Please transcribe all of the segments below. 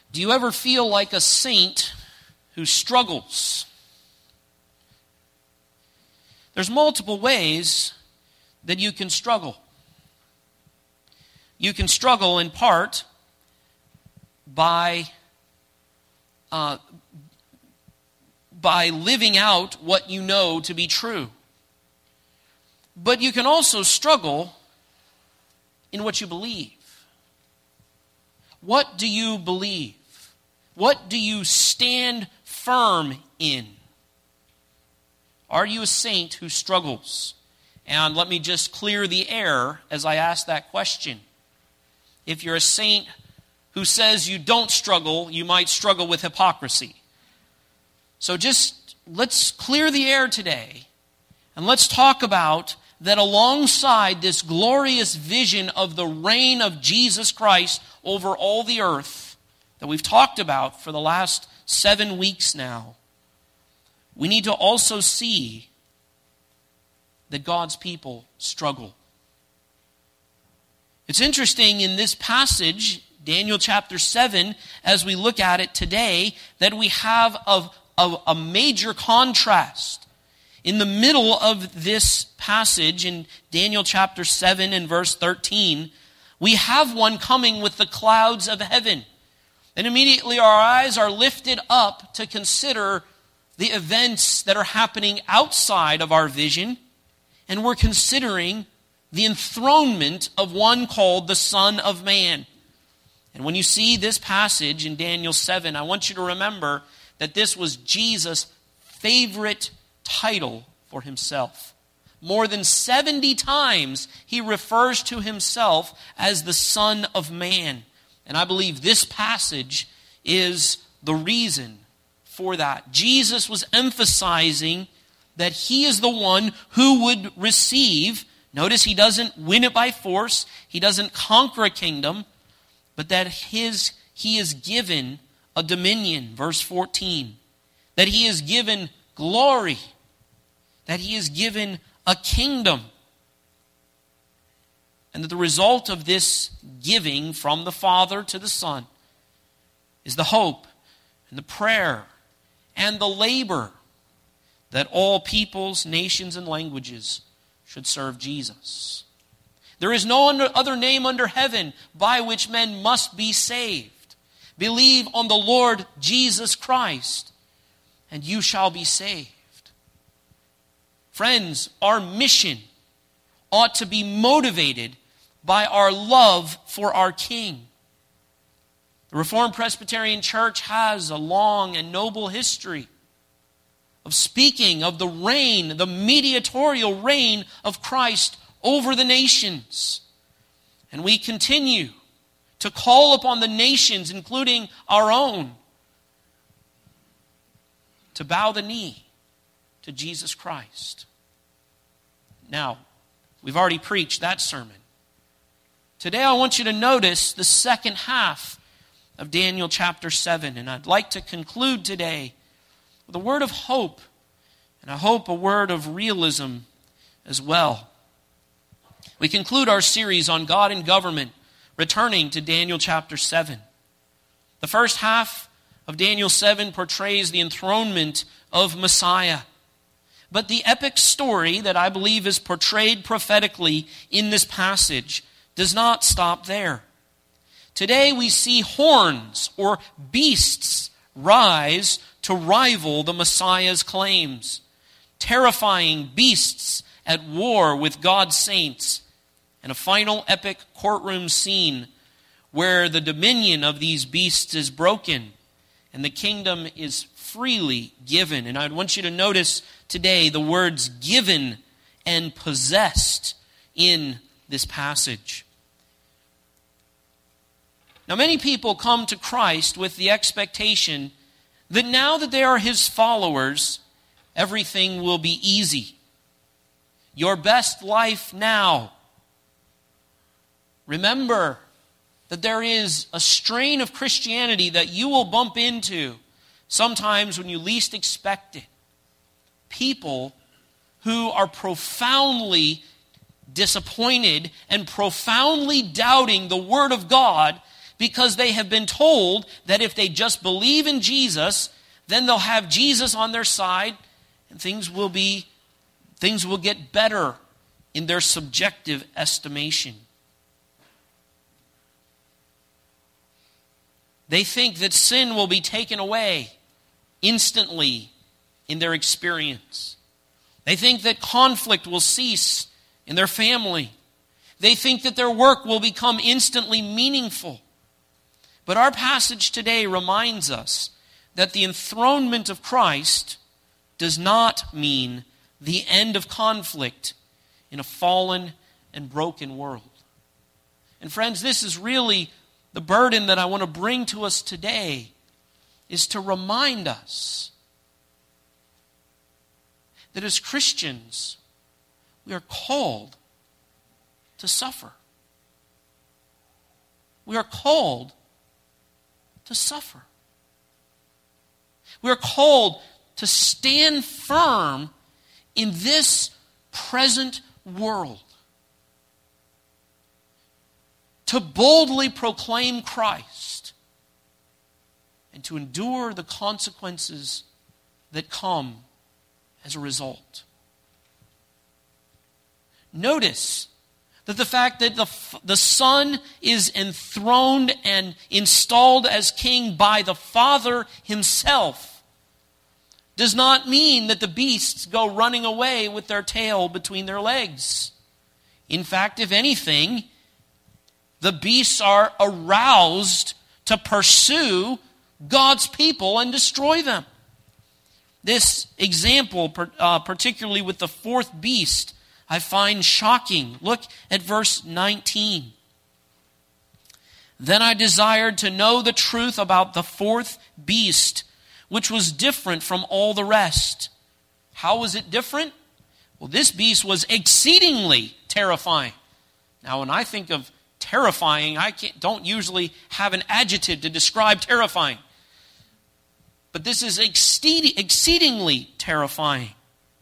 Do you ever feel like a saint who struggles? There's multiple ways that you can struggle. You can struggle in part by living out what you know to be true. But you can also struggle in what you believe. What do you believe? What do you stand firm in? Are you a saint who struggles? And let me just clear the air as I ask that question. If you're a saint who says you don't struggle, you might struggle with hypocrisy. So just let's clear the air today, and let's talk about that alongside this glorious vision of the reign of Jesus Christ over all the earth that we've talked about for the last 7 weeks now, we need to also see that God's people struggle. It's interesting in this passage, Daniel chapter 7, as we look at it today, that we have a major contrast. In the middle of this passage, in Daniel chapter 7 and verse 13, we have one coming with the clouds of heaven. And immediately our eyes are lifted up to consider the events that are happening outside of our vision, and we're considering the enthronement of one called the Son of Man. And when you see this passage in Daniel 7, I want you to remember that this was Jesus' favorite title for himself. More than 70 times he refers to himself as the Son of Man. And I believe this passage is the reason for that. Jesus was emphasizing that he is the one who would receive. Notice he doesn't win it by force. He doesn't conquer a kingdom. But that he is given a dominion. Verse 14. That he is given glory. That he is given a kingdom. And that the result of this giving from the Father to the Son is the hope and the prayer and the labor that all peoples, nations, and languages should serve Jesus. There is no other name under heaven by which men must be saved. Believe on the Lord Jesus Christ, and you shall be saved. Friends, our mission ought to be motivated by our love for our King. The Reformed Presbyterian Church has a long and noble history of speaking of the reign, the mediatorial reign of Christ over the nations. And we continue to call upon the nations, including our own, to bow the knee to Jesus Christ. Now, we've already preached that sermon. Today I want you to notice the second half of Daniel chapter 7. And I'd like to conclude today with a word of hope, and I hope a word of realism as well. We conclude our series on God and government, returning to Daniel chapter 7. The first half of Daniel 7 portrays the enthronement of Messiah. But the epic story that I believe is portrayed prophetically in this passage does not stop there. Today we see horns or beasts rise to rival the Messiah's claims. Terrifying beasts at war with God's saints. And a final epic courtroom scene where the dominion of these beasts is broken and the kingdom is freely given. And I want you to notice today the words given and possessed in this passage. Now, many people come to Christ with the expectation that now that they are his followers, everything will be easy. Your best life now. Remember that there is a strain of Christianity that you will bump into sometimes when you least expect it. People who are profoundly disappointed and profoundly doubting the Word of God because they have been told that if they just believe in Jesus, then they'll have Jesus on their side and things will get better in their subjective estimation. They think that sin will be taken away instantly in their experience. They think that conflict will cease in their family. They think that their work will become instantly meaningful. But our passage today reminds us that the enthronement of Christ does not mean the end of conflict in a fallen and broken world. And friends, this is really the burden that I want to bring to us today, is to remind us that as Christians, we are called to suffer. We are called to suffer. We are called to stand firm in this present world, to boldly proclaim Christ, and to endure the consequences that come as a result. Notice that the fact that the Son is enthroned and installed as king by the Father himself does not mean that the beasts go running away with their tail between their legs. In fact, if anything, the beasts are aroused to pursue God's people and destroy them. This example, particularly with the fourth beast, I find shocking. Look at verse 19. Then I desired to know the truth about the fourth beast, which was different from all the rest. How was it different? Well, this beast was exceedingly terrifying. Now, when I think of terrifying, don't usually have an adjective to describe terrifying. But this is exceedingly terrifying.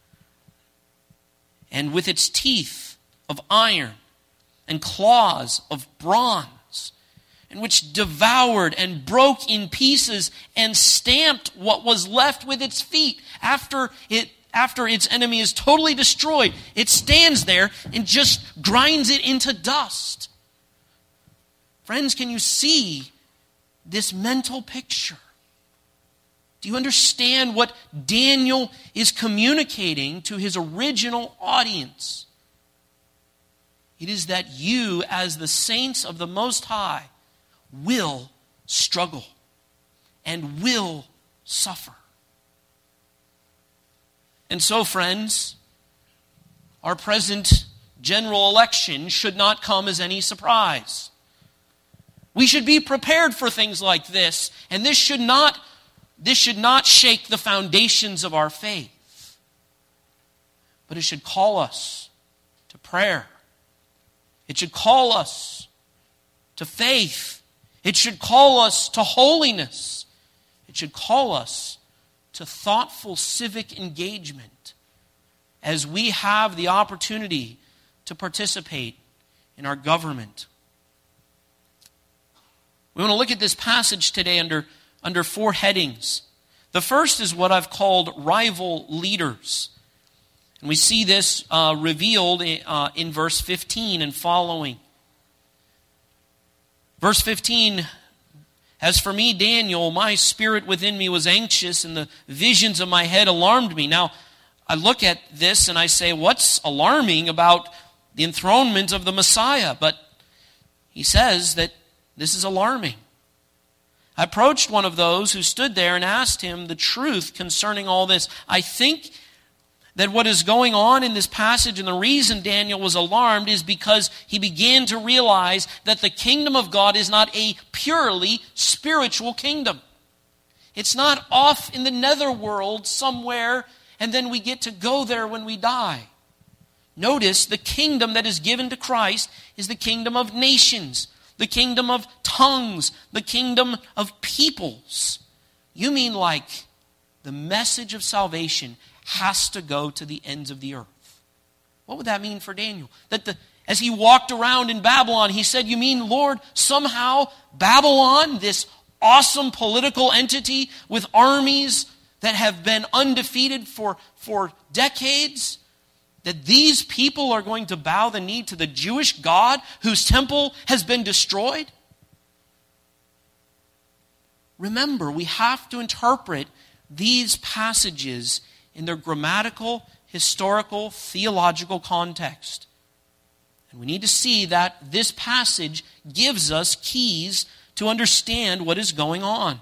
And with its teeth of iron and claws of bronze, and which devoured and broke in pieces and stamped what was left with its feet. After its enemy is totally destroyed, it stands there and just grinds it into dust. Friends, can you see this mental picture? Do you understand what Daniel is communicating to his original audience? It is that you, as the saints of the Most High, will struggle and will suffer. And so, friends, our present general election should not come as any surprise. We should be prepared for things like this, and this should not shake the foundations of our faith. But it should call us to prayer. It should call us to faith. It should call us to holiness. It should call us to thoughtful civic engagement as we have the opportunity to participate in our government. We want to look at this passage today under four headings. The first is what I've called rival leaders. And we see this revealed in verse 15 and following. Verse 15, as for me, Daniel, my spirit within me was anxious, and the visions of my head alarmed me. Now, I look at this and I say, what's alarming about the enthronement of the Messiah? But he says that this is alarming. I approached one of those who stood there and asked him the truth concerning all this. I think that what is going on in this passage, and the reason Daniel was alarmed, is because he began to realize that the kingdom of God is not a purely spiritual kingdom. It's not off in the netherworld somewhere, and then we get to go there when we die. Notice the kingdom that is given to Christ is the kingdom of nations, the kingdom of tongues, the kingdom of peoples. You mean like the message of salvation has to go to the ends of the earth. What would that mean for Daniel? That As he walked around in Babylon, he said, "You mean, Lord, somehow Babylon, this awesome political entity with armies that have been undefeated for decades, that these people are going to bow the knee to the Jewish God whose temple has been destroyed?" Remember, we have to interpret these passages in their grammatical, historical, theological context. And we need to see that this passage gives us keys to understand what is going on.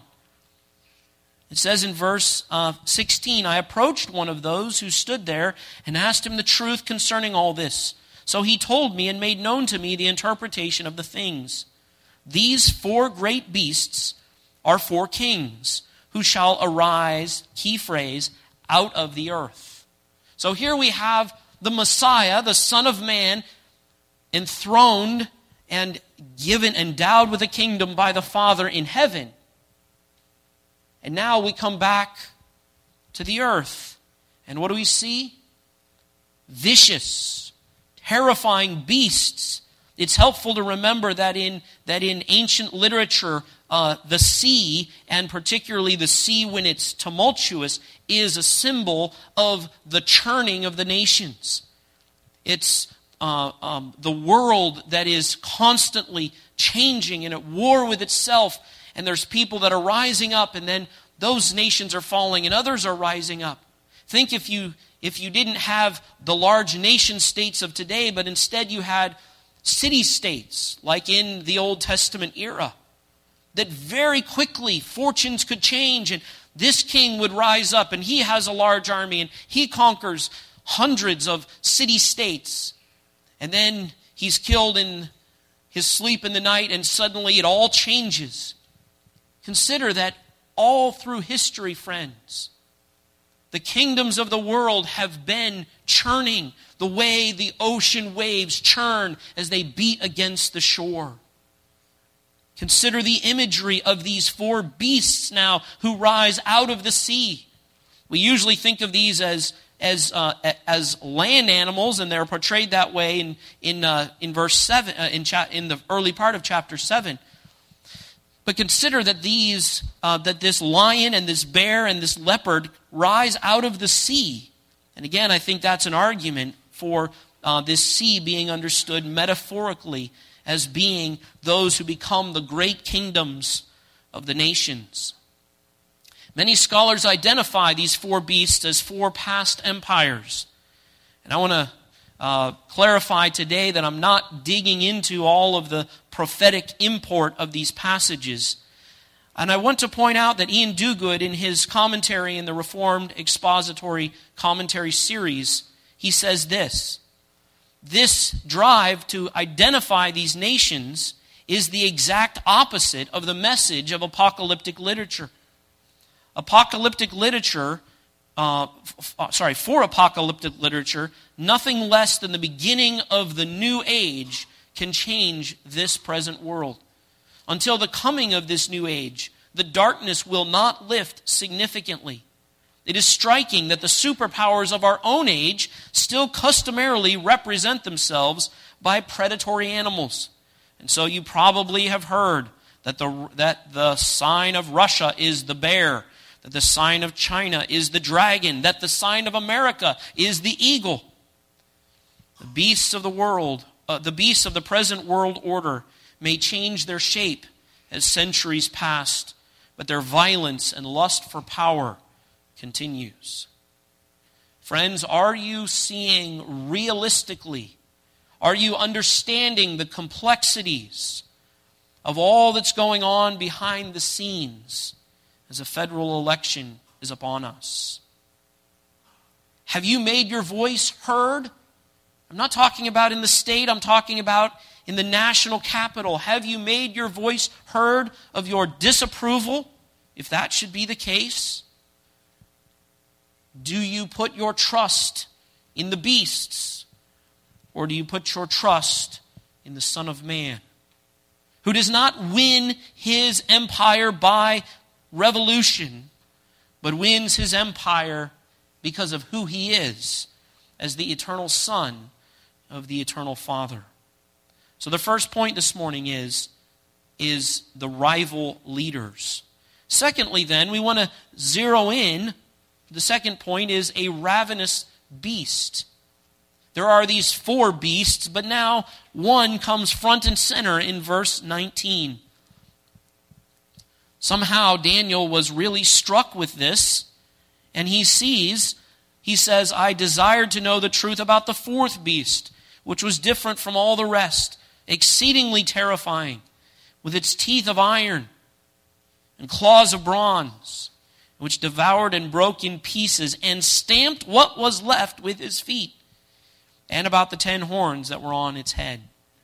It says in verse 16, "I approached one of those who stood there and asked him the truth concerning all this. So he told me and made known to me the interpretation of the things. These 4 great beasts are 4 kings who shall arise," key phrase, "out of the earth." So here we have the Messiah, the Son of Man, enthroned and given, endowed with a kingdom by the Father in heaven. And now we come back to the earth. And what do we see? Vicious, terrifying beasts. It's helpful to remember that in ancient literature, the sea, and particularly the sea when it's tumultuous, is a symbol of the churning of the nations. It's the world that is constantly changing and at war with itself, and there's people that are rising up, and then those nations are falling and others are rising up. Think if you didn't have the large nation states of today, but instead you had city-states like in the Old Testament era, that very quickly fortunes could change, and this king would rise up and he has a large army and he conquers hundreds of city-states. And then he's killed in his sleep in the night, and suddenly it all changes. Consider that all through history, friends, the kingdoms of the world have been churning the way the ocean waves churn as they beat against the shore. Consider the imagery of these 4 beasts now who rise out of the sea. We usually think of these as land animals, and they're portrayed that way in verse 7 in the early part of chapter 7. But consider that this lion and this bear and this leopard rise out of the sea. And again, I think that's an argument for this sea being understood metaphorically as being those who become the great kingdoms of the nations. Many scholars identify these 4 beasts as 4 past empires. And I want to clarify today that I'm not digging into all of the prophetic import of these passages. And I want to point out that Ian Duguid, in his commentary in the Reformed Expository Commentary series, he says this: "This drive to identify these nations is the exact opposite of the message of apocalyptic literature. Apocalyptic literature, for apocalyptic literature, nothing less than the beginning of the new age can change this present world. Until the coming of this new age, the darkness will not lift significantly. It is striking that the superpowers of our own age still customarily represent themselves by predatory animals. And so you probably have heard that the sign of Russia is the bear, that the sign of China is the dragon, that the sign of America is the eagle. The beasts of the world, the beasts of the present world order may change their shape as centuries pass, but their violence and lust for power continues." Friends, are you seeing realistically? Are you understanding the complexities of all that's going on behind the scenes as a federal election is upon us? Have you made your voice heard? I'm not talking about in the state, I'm talking about in the national capital. Have you made your voice heard of your disapproval, if that should be the case? Do you put your trust in the beasts, or do you put your trust in the Son of Man, who does not win his empire by revolution, but wins his empire because of who he is as the eternal Son of the eternal Father? So the first point this morning is the rival leaders. Secondly, then, we want to zero in. The second point is a ravenous beast. There are these 4 beasts, but now one comes front and center in verse 19. Somehow Daniel was really struck with this, and he says, I desired to know the truth about the 4th beast, which was different from all the rest, exceedingly terrifying, with its teeth of iron and claws of bronze, which devoured and broke in pieces and stamped what was left with his feet, and about the 10 horns that were on its head.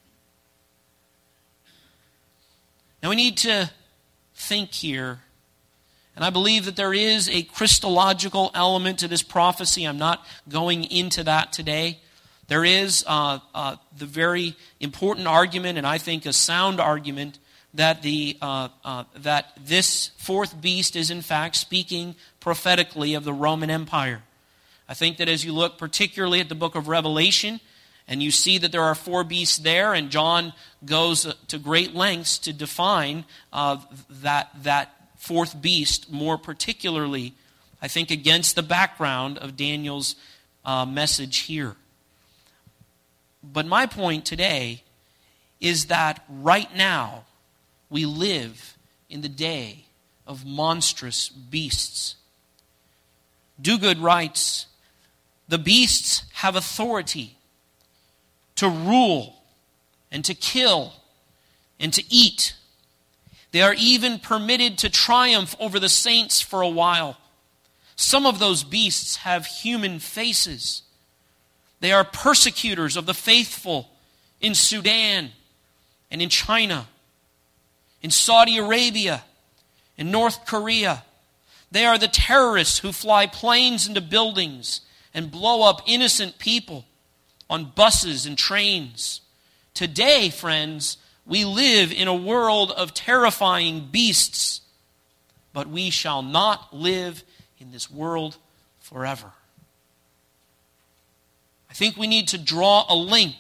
Now we need to think here, and I believe that there is a Christological element to this prophecy. I'm not going into that today. There is the very important argument, and I think a sound argument, that that this 4th beast is in fact speaking prophetically of the Roman Empire. I think that as you look particularly at the book of Revelation, and you see that there are 4 beasts there, and John goes to great lengths to define that 4th beast more particularly, I think, against the background of Daniel's message here. But my point today is that right now we live in the day of monstrous beasts. Duguid writes, the beasts have authority to rule and to kill and to eat. They are even permitted to triumph over the saints for a while. Some of those beasts have human faces. They are persecutors of the faithful in Sudan and in China, in Saudi Arabia, in North Korea. They are the terrorists who fly planes into buildings and blow up innocent people on buses and trains. Today, friends, we live in a world of terrifying beasts, but we shall not live in this world forever. I think we need to draw a link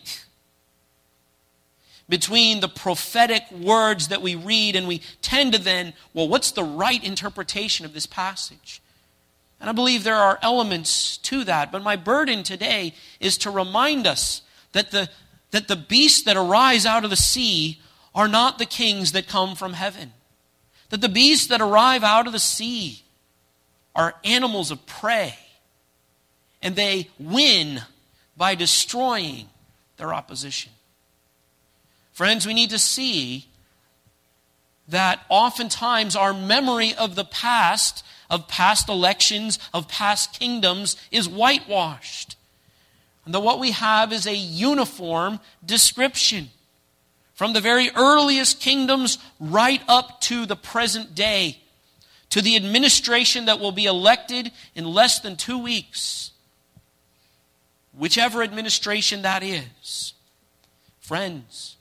between the prophetic words that we read, and we tend to then, well, what's the right interpretation of this passage? And I believe there are elements to that, but my burden today is to remind us that the beasts that arise out of the sea are not the kings that come from heaven. That the beasts that arrive out of the sea are animals of prey, and they win by destroying their opposition. Friends, we need to see that oftentimes our memory of the past, of past elections, of past kingdoms, is whitewashed. And that what we have is a uniform description. From the very earliest kingdoms right up to the present day, to the administration that will be elected in less than 2 weeks. Whichever administration that is. Friends,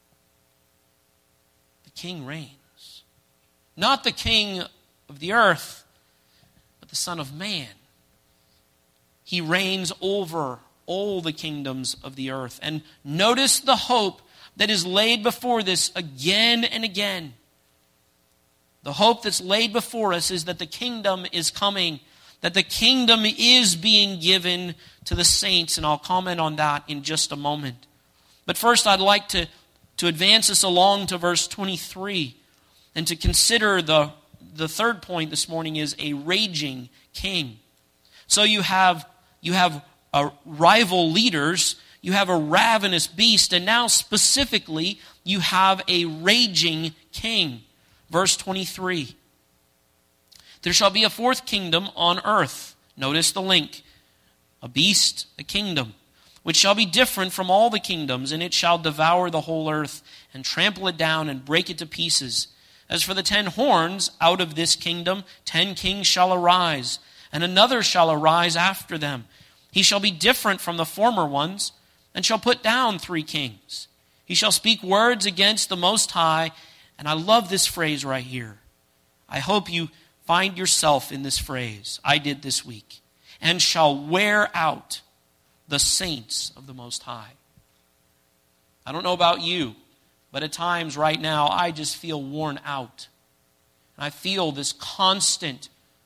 the king reigns. Not the king of the earth, but the Son of Man. He reigns over all the kingdoms of the earth. And notice the hope that is laid before this again and again. The hope that's laid before us is that the kingdom is coming, that the kingdom is being given to the saints, and I'll comment on that in just a moment. But first I'd like to advance us along to verse 23 and to consider the third point this morning is a raging king. So you have rival leaders, you have a ravenous beast, and now specifically you have a raging king. Verse 23. There shall be a 4th kingdom on earth. Notice the link. A beast, a kingdom, which shall be different from all the kingdoms, and it shall devour the whole earth, and trample it down, and break it to pieces. As for the 10 horns, out of this kingdom 10 kings shall arise, and another shall arise after them. He shall be different from the former ones, and shall put down 3 kings. He shall speak words against the Most High. And I love this phrase right here. I hope you find yourself in this phrase. I did this week. And shall wear out the saints of the Most High. I don't know about you, but at times right now I just feel worn out. And I feel this constant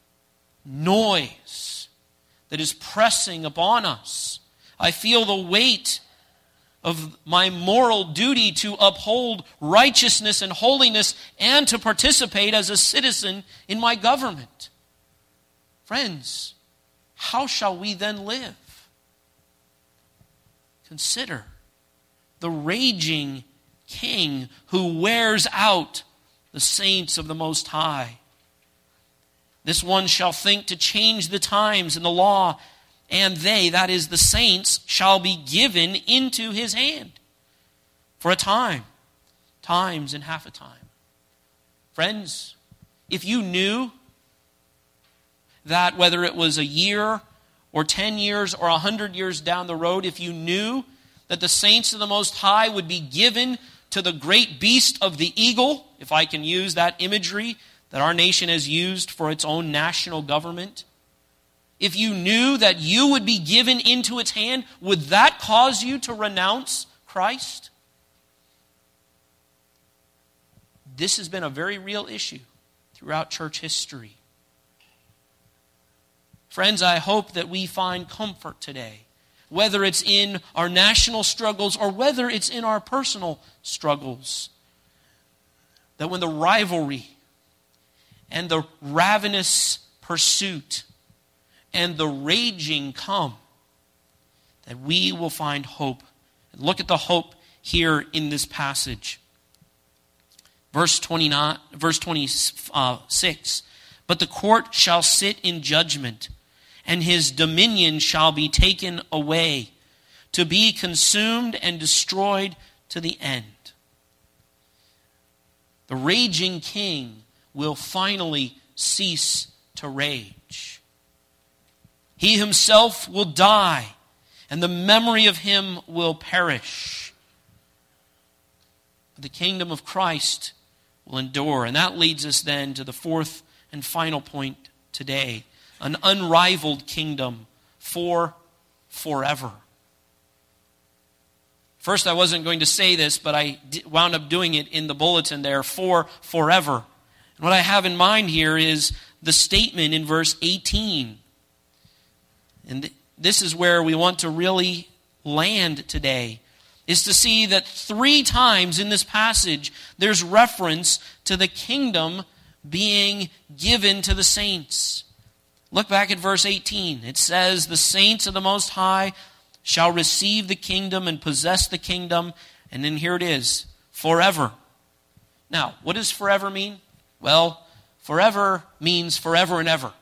noise that is pressing upon us. I feel the weight of my moral duty to uphold righteousness and holiness and to participate as a citizen in my government. Friends, how shall we then live? Consider the raging king who wears out the saints of the Most High. This one shall think to change the times and the law, and they, that is the saints, shall be given into his hand for a time, times and half a time. Friends, if you knew that whether it was a year or 10 years or 100 years down the road, if you knew that the saints of the Most High would be given to the great beast of the eagle, if I can use that imagery that our nation has used for its own national government, if you knew that you would be given into its hand, would that cause you to renounce Christ? This has been a very real issue throughout church history. Friends, I hope that we find comfort today, whether it's in our national struggles or whether it's in our personal struggles, that when the rivalry and the ravenous pursuit and the raging come, that we will find hope. And look at the hope here in this passage. Verse 26. But the court shall sit in judgment, and his dominion shall be taken away, to be consumed and destroyed to the end. The raging king will finally cease to rage. He himself will die, and the memory of him will perish. The kingdom of Christ will endure. And that leads us then to the fourth and final point today. An unrivaled kingdom for forever. First, I wasn't going to say this, but I wound up doing it in the bulletin there, for forever. And what I have in mind here is the statement in verse 18. And this is where we want to really land today, is to see that 3 times in this passage there's reference to the kingdom being given to the saints. Look back at verse 18. It says, the saints of the Most High shall receive the kingdom and possess the kingdom. And then here it is, forever. Now, what does forever mean? Well, forever means forever and ever.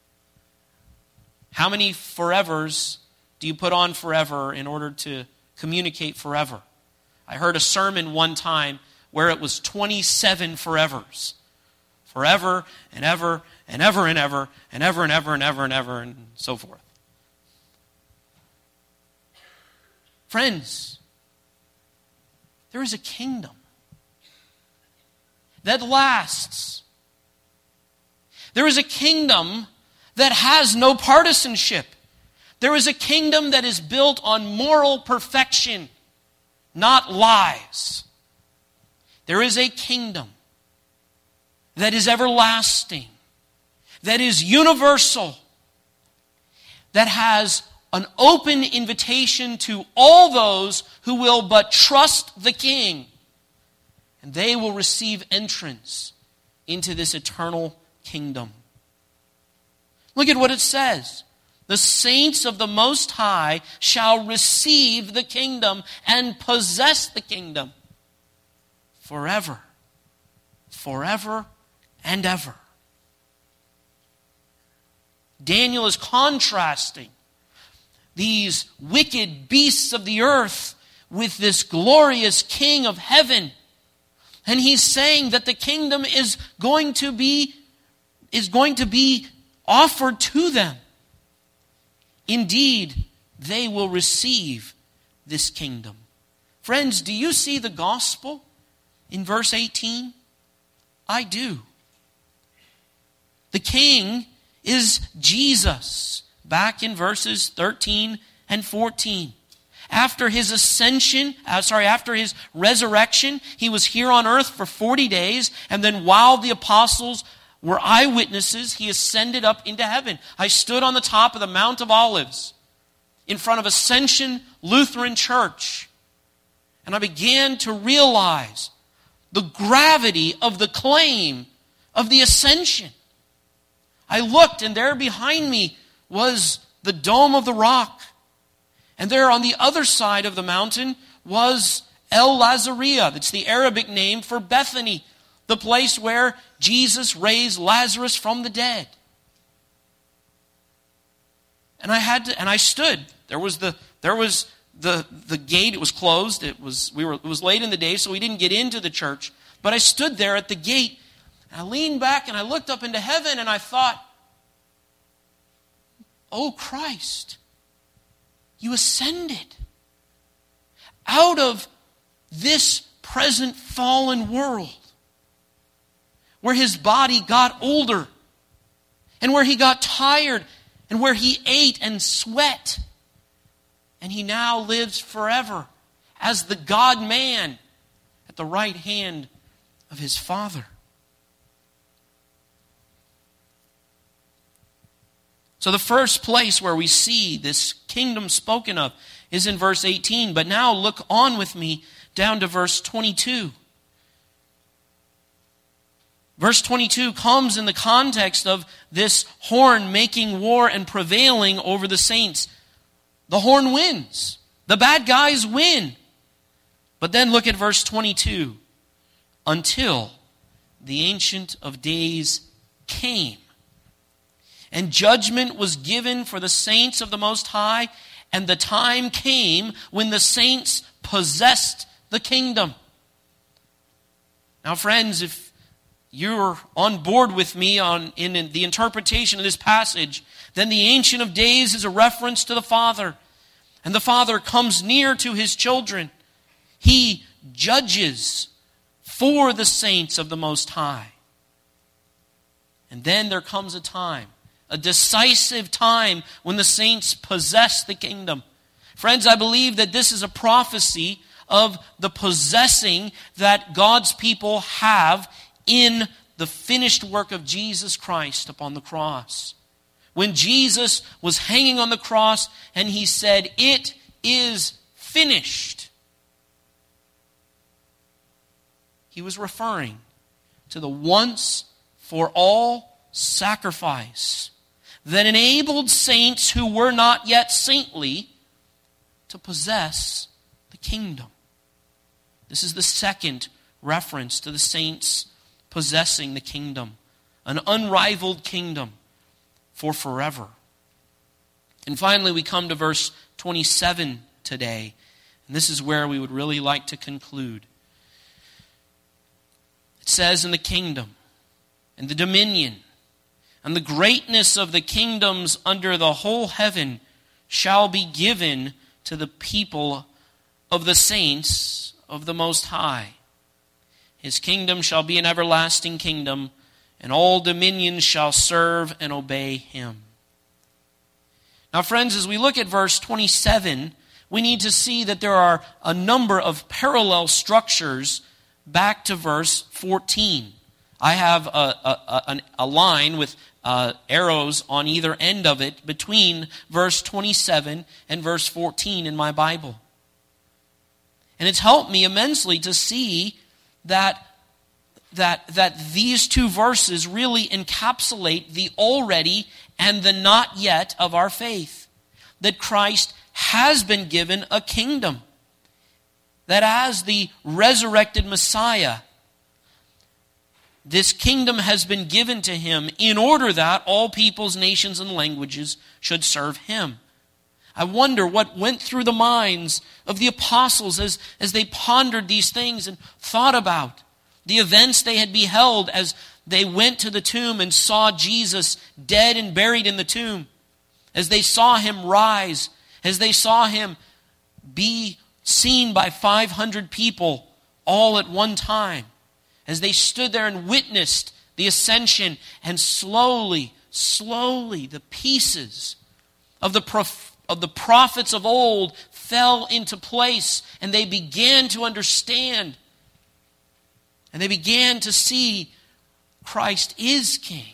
How many forevers do you put on forever in order to communicate forever? I heard a sermon one time where it was 27 forevers. Forever and ever and ever and ever and ever and ever and ever and ever and so forth. Friends, there is a kingdom that lasts. There is a kingdom that has no partisanship. There is a kingdom that is built on moral perfection, not lies. There is a kingdom that is everlasting, that is universal, that has an open invitation to all those who will but trust the King, and they will receive entrance into this eternal kingdom. Look at what it says. The saints of the Most High shall receive the kingdom and possess the kingdom forever, forever and ever. Daniel is contrasting these wicked beasts of the earth with this glorious King of heaven. And he's saying that the kingdom is going to be offered to them. Indeed, they will receive this kingdom. Friends, do you see the gospel in verse 18? I do. The king is Jesus, back in verses 13 and 14. After his after his resurrection, he was here on earth for 40 days, and then while the apostles were eyewitnesses, he ascended up into heaven. I stood on the top of the Mount of Olives in front of Ascension Lutheran Church, and I began to realize the gravity of the claim of the ascension. I looked, and there behind me was the Dome of the Rock. And there on the other side of the mountain was El Lazaria. That's the Arabic name for Bethany, the place where Jesus raised Lazarus from the dead. And I stood. There was the gate. It was closed. It was late in the day, so we didn't get into the church. But I stood there at the gate, and I leaned back and I looked up into heaven, and I thought, "Oh Christ, you ascended out of this present fallen world, where his body got older, and where he got tired, and where he ate and sweat, and he now lives forever as the God-man at the right hand of his Father." So the first place where we see this kingdom spoken of is in verse 18. But now look on with me down to verse 22. Verse 22 comes in the context of this horn making war and prevailing over the saints. The horn wins. The bad guys win. But then look at verse 22. Until the Ancient of Days came, and judgment was given for the saints of the Most High, and the time came when the saints possessed the kingdom. Now, friends, if you're on board with me in the interpretation of this passage, then the Ancient of Days is a reference to the Father. And the Father comes near to his children. He judges for the saints of the Most High. And then there comes a time, a decisive time, when the saints possess the kingdom. Friends, I believe that this is a prophecy of the possessing that God's people have in the finished work of Jesus Christ upon the cross. When Jesus was hanging on the cross and he said, "It is finished," he was referring to the once for all sacrifice that enabled saints who were not yet saintly to possess the kingdom. This is the second reference to the saints possessing the kingdom, an unrivaled kingdom for forever. And finally, we come to verse 27 today, and this is where we would really like to conclude. It says, "In the kingdom and the dominion and the greatness of the kingdoms under the whole heaven shall be given to the people of the saints of the Most High. His kingdom shall be an everlasting kingdom, and all dominions shall serve and obey him." Now, friends, as we look at verse 27, we need to see that there are a number of parallel structures back to verse 14. I have a line with arrows on either end of it between verse 27 and verse 14 in my Bible. And it's helped me immensely to see that these two verses really encapsulate the already and the not yet of our faith. That Christ has been given a kingdom. That as the resurrected Messiah, this kingdom has been given to him in order that all peoples, nations, and languages should serve him. I wonder what went through the minds of the apostles as they pondered these things and thought about the events they had beheld as they went to the tomb and saw Jesus dead and buried in the tomb, as they saw him rise, as they saw him be seen by 500 people all at one time, as they stood there and witnessed the ascension, and slowly the pieces of the prophets of old fell into place, and they began to understand, and they began to see Christ is King.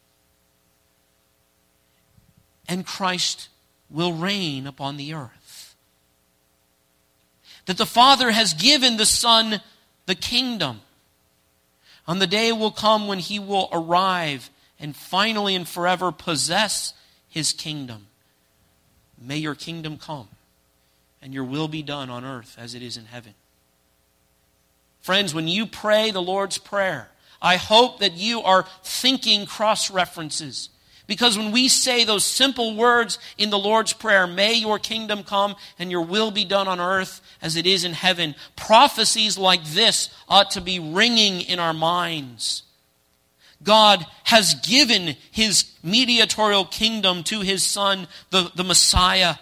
And Christ will reign upon the earth. That the Father has given the Son the kingdom. On the day will come when he will arrive and finally and forever possess his kingdom. May your kingdom come, and your will be done on earth as it is in heaven. Friends, when you pray the Lord's Prayer, I hope that you are thinking cross-references. Because when we say those simple words in the Lord's Prayer, may your kingdom come and your will be done on earth as it is in heaven, prophecies like this ought to be ringing in our minds. God has given his mediatorial kingdom to his Son, the Messiah.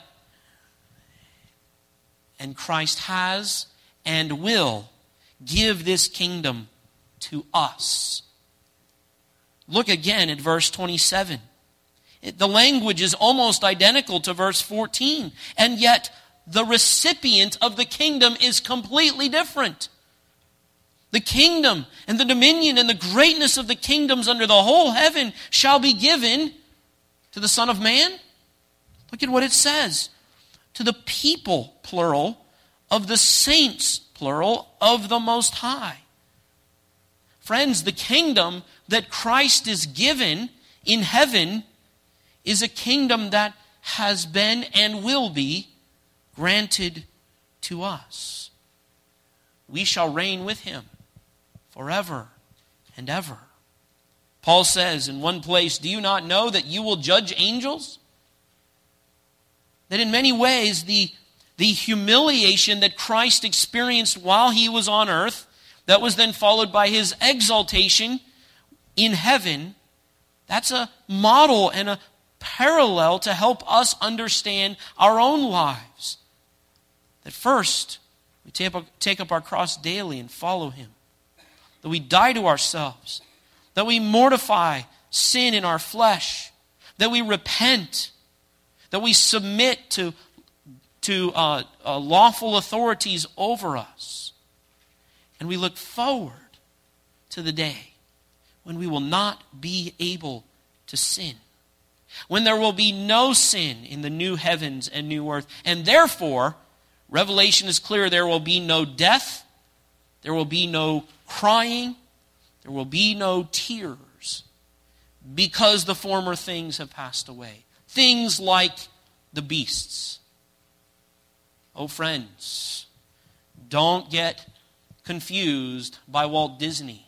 And Christ has and will give this kingdom to us. Look again at verse 27. The language is almost identical to verse 14, and yet the recipient of the kingdom is completely different. The kingdom and the dominion and the greatness of the kingdoms under the whole heaven shall be given to the Son of Man. Look at what it says. To the people, plural, of the saints, plural, of the Most High. Friends, the kingdom that Christ is given in heaven is a kingdom that has been and will be granted to us. We shall reign with him forever and ever. Paul says in one place, do you not know that you will judge angels? That in many ways the humiliation that Christ experienced while he was on earth, that was then followed by his exaltation in heaven, that's a model and a parallel to help us understand our own lives. That first, we take up our cross daily and follow him. That we die to ourselves. That we mortify sin in our flesh. That we repent. That we submit to lawful authorities over us. And we look forward to the day when we will not be able to sin. When there will be no sin in the new heavens and new earth. And therefore, Revelation is clear, there will be no death, there will be no crying, there will be no tears, because the former things have passed away. Things like the beasts. Oh friends, don't get confused by Walt Disney.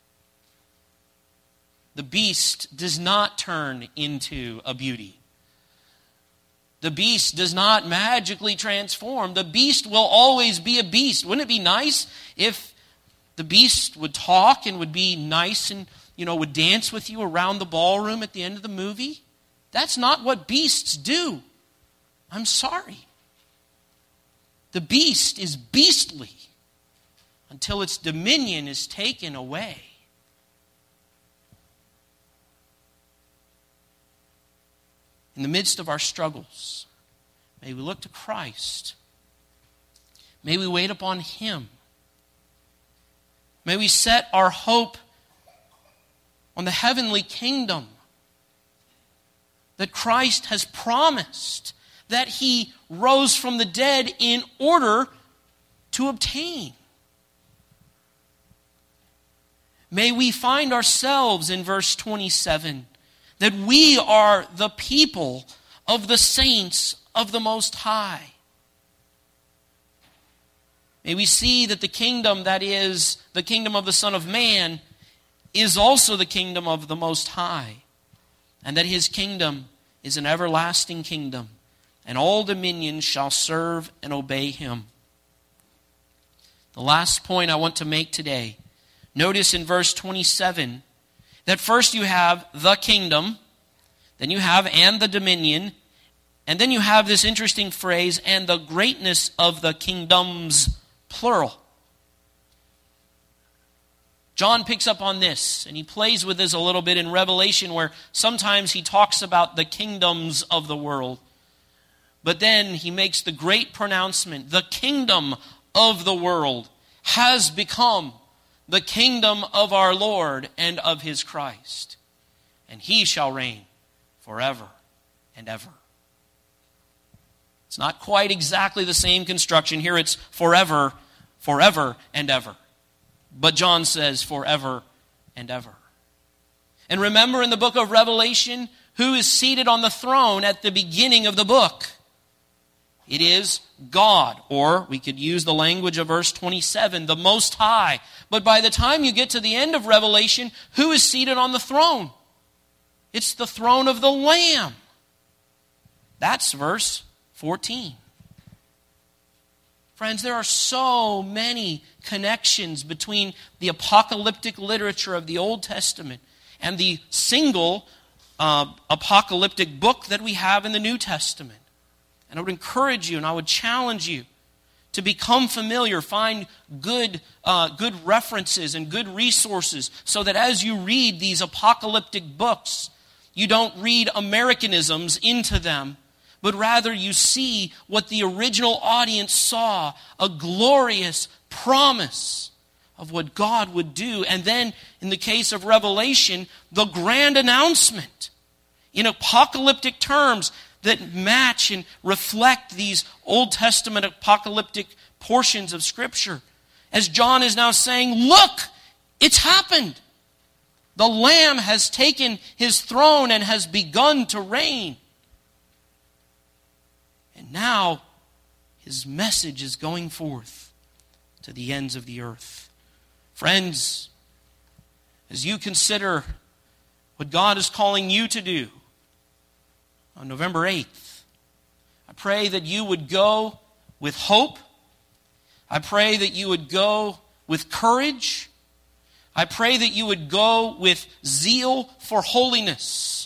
The beast does not turn into a beauty. The beast does not magically transform. The beast will always be a beast. Wouldn't it be nice if the beast would talk and would be nice and, would dance with you around the ballroom at the end of the movie? That's not what beasts do. I'm sorry. The beast is beastly until its dominion is taken away. In the midst of our struggles, may we look to Christ. May we wait upon him. May we set our hope on the heavenly kingdom that Christ has promised, that he rose from the dead in order to obtain. May we find ourselves in verse 27, that we are the people of the saints of the Most High. May we see that the kingdom that is the kingdom of the Son of Man is also the kingdom of the Most High, and that his kingdom is an everlasting kingdom, and all dominions shall serve and obey him. The last point I want to make today, notice in verse 27, that first you have the kingdom, then you have and the dominion, and then you have this interesting phrase, and the greatness of the kingdoms, plural. John picks up on this, and he plays with this a little bit in Revelation, where sometimes he talks about the kingdoms of the world. But then he makes the great pronouncement, the kingdom of the world has become the kingdom of our Lord and of his Christ, and he shall reign forever and ever. It's not quite exactly the same construction. Here it's forever, forever and ever. But John says forever and ever. And remember in the book of Revelation, who is seated on the throne at the beginning of the book? It is God, or we could use the language of verse 27, the Most High. But by the time you get to the end of Revelation, who is seated on the throne? It's the throne of the Lamb. That's verse 14. Friends, there are so many connections between the apocalyptic literature of the Old Testament and the single apocalyptic book that we have in the New Testament. And I would encourage you and I would challenge you to become familiar, find good references and good resources so that as you read these apocalyptic books, you don't read Americanisms into them, but rather you see what the original audience saw, a glorious promise of what God would do. And then, in the case of Revelation, the grand announcement in apocalyptic terms that match and reflect these Old Testament apocalyptic portions of Scripture. As John is now saying, look, it's happened. The Lamb has taken his throne and has begun to reign. And now his message is going forth to the ends of the earth. Friends, as you consider what God is calling you to do on November 8th, I pray that you would go with hope. I pray that you would go with courage. I pray that you would go with zeal for holiness.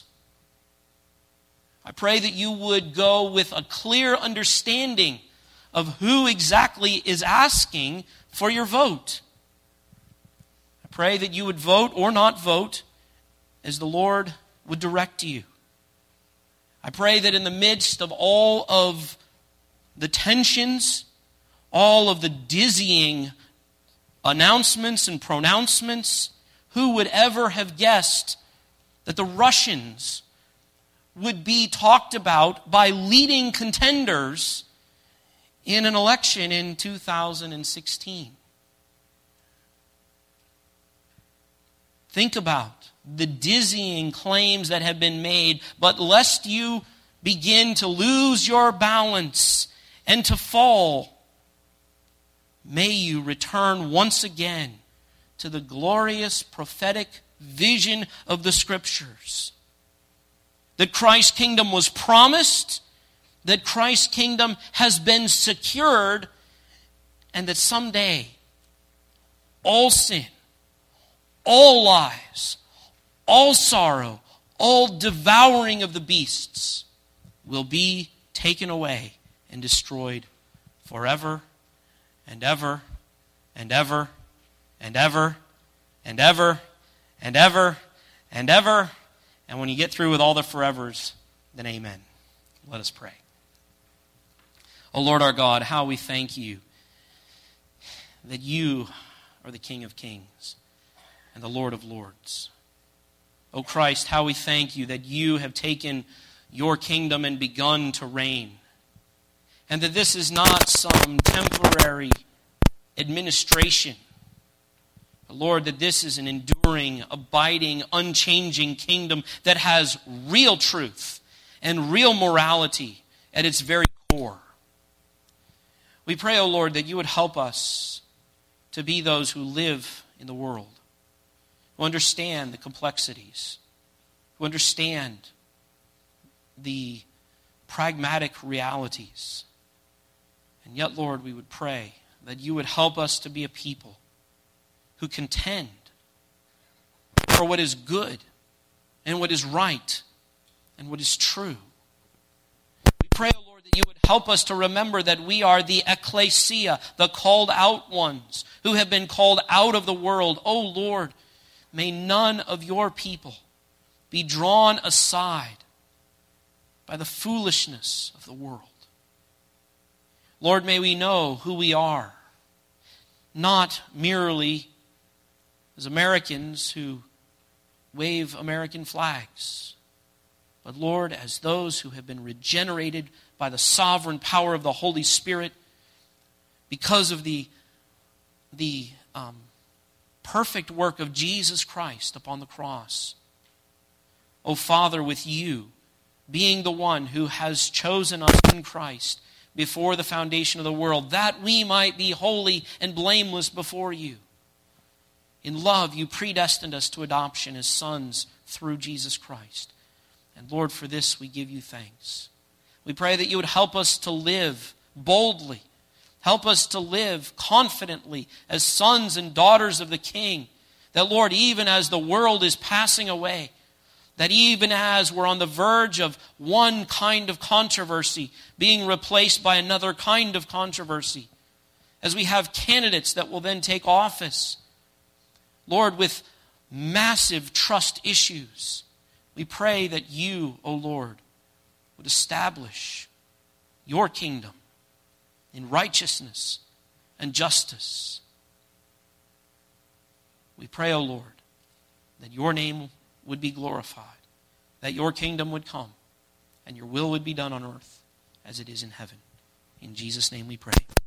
I pray that you would go with a clear understanding of who exactly is asking for your vote. I pray that you would vote or not vote as the Lord would direct you. I pray that in the midst of all of the tensions, all of the dizzying announcements and pronouncements, who would ever have guessed that the Russians would be talked about by leading contenders in an election in 2016? Think about the dizzying claims that have been made, but lest you begin to lose your balance and to fall, may you return once again to the glorious prophetic vision of the Scriptures. That Christ's kingdom was promised, that Christ's kingdom has been secured, and that someday all sin, all lies, all sorrow, all devouring of the beasts will be taken away and destroyed forever and ever and ever and ever and ever and ever and ever. And when you get through with all the forevers, then amen. Let us pray. O Lord our God, how we thank you that you are the King of kings and the Lord of lords. O Christ, how we thank you that you have taken your kingdom and begun to reign. And that this is not some temporary administration. But Lord, that this is an enduring, abiding, unchanging kingdom that has real truth and real morality at its very core. We pray, O Lord, that you would help us to be those who live in the world, who understand the complexities, who understand the pragmatic realities. And yet, Lord, we would pray that you would help us to be a people who contend for what is good and what is right and what is true. We pray, O Lord, that you would help us to remember that we are the ecclesia, the called out ones who have been called out of the world. O Lord, may none of your people be drawn aside by the foolishness of the world. Lord, may we know who we are, not merely as Americans who wave American flags, but Lord, as those who have been regenerated by the sovereign power of the Holy Spirit because of the perfect work of Jesus Christ upon the cross. O Father, with you being the one who has chosen us in Christ before the foundation of the world, that we might be holy and blameless before you. In love, you predestined us to adoption as sons through Jesus Christ. And Lord, for this we give you thanks. We pray that you would help us to live boldly. Help us to live confidently as sons and daughters of the King. That, Lord, even as the world is passing away, that even as we're on the verge of one kind of controversy being replaced by another kind of controversy, as we have candidates that will then take office, Lord, with massive trust issues, we pray that you, O Lord, would establish your kingdom in righteousness and justice. We pray, O Lord, that your name would be glorified, that your kingdom would come, and your will would be done on earth as it is in heaven. In Jesus' name we pray.